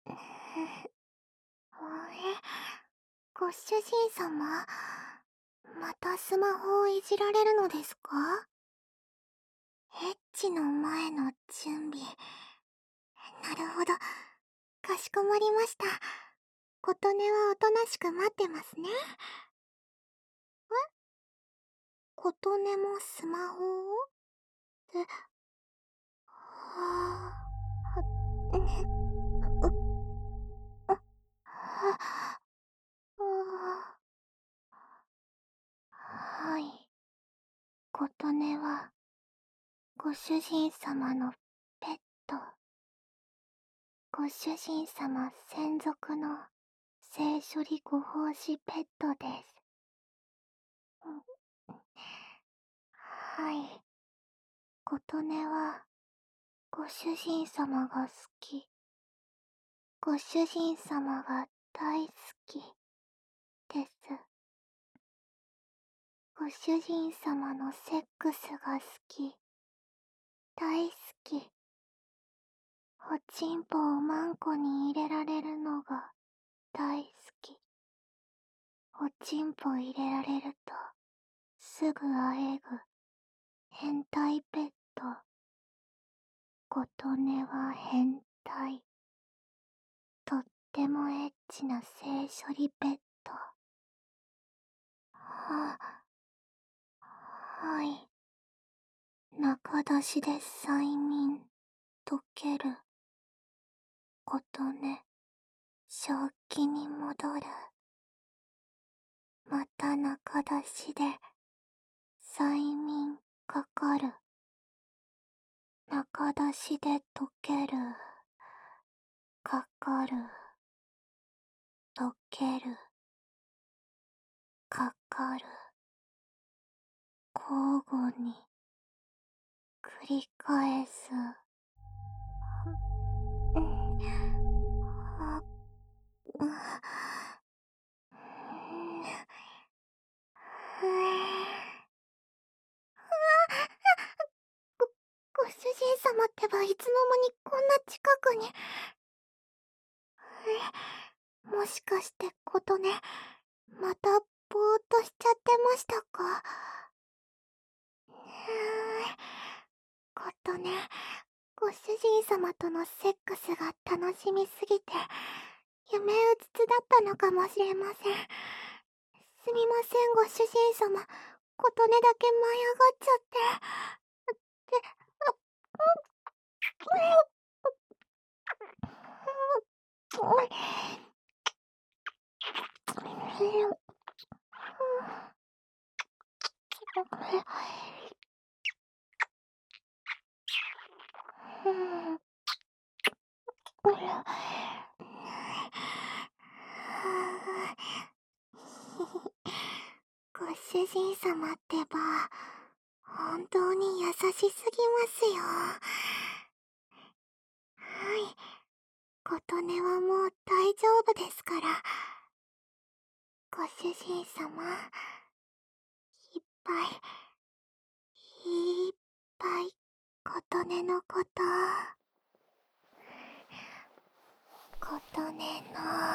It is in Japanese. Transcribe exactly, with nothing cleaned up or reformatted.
ご主人様、またスマホをいじられるのですか？エッチの前の準備。なるほど。かしこまりました。琴音はおとなしく待ってますね。え？琴音もスマホをって、はぁ、は、ね、う、あ、は、あ、はい。琴音は、ご主人様のペット。ご主人様専属の性処理ご奉仕ペットです。はい。琴音は、ご主人様が好き。ご主人様が大好きです。ご主人様のセックスが好き。大好き。おちんぽをマンコに入れられるのが大好き。おちんぽ入れられるとすぐあえぐ変態ペット。琴音は変態。とってもエッチな性処理ペット。は、はい。中出しで催眠解ける。琴音、正気に戻る。また中出しで催眠かかる。中出しで解ける。かかる。解ける。かかる。交互に繰り返す。うん、あ、うん、うん、ご、ご主人様ってばいつの間にこんな近くに。え、もしかして琴音、またぼーっとしちゃってましたか？うーん、琴音、ご主人様とのセックスが楽しみすぎて、夢うつつだったのかもしれません。すみません、ご主人様。琴音だけ舞い上がっちゃって。で、あ、うん、うん、ご主人様ってば、本当に優しすぎますよ。はい。琴音はもう大丈夫ですから。ご主人様、いっぱい、いっぱい、琴音のこと、琴音の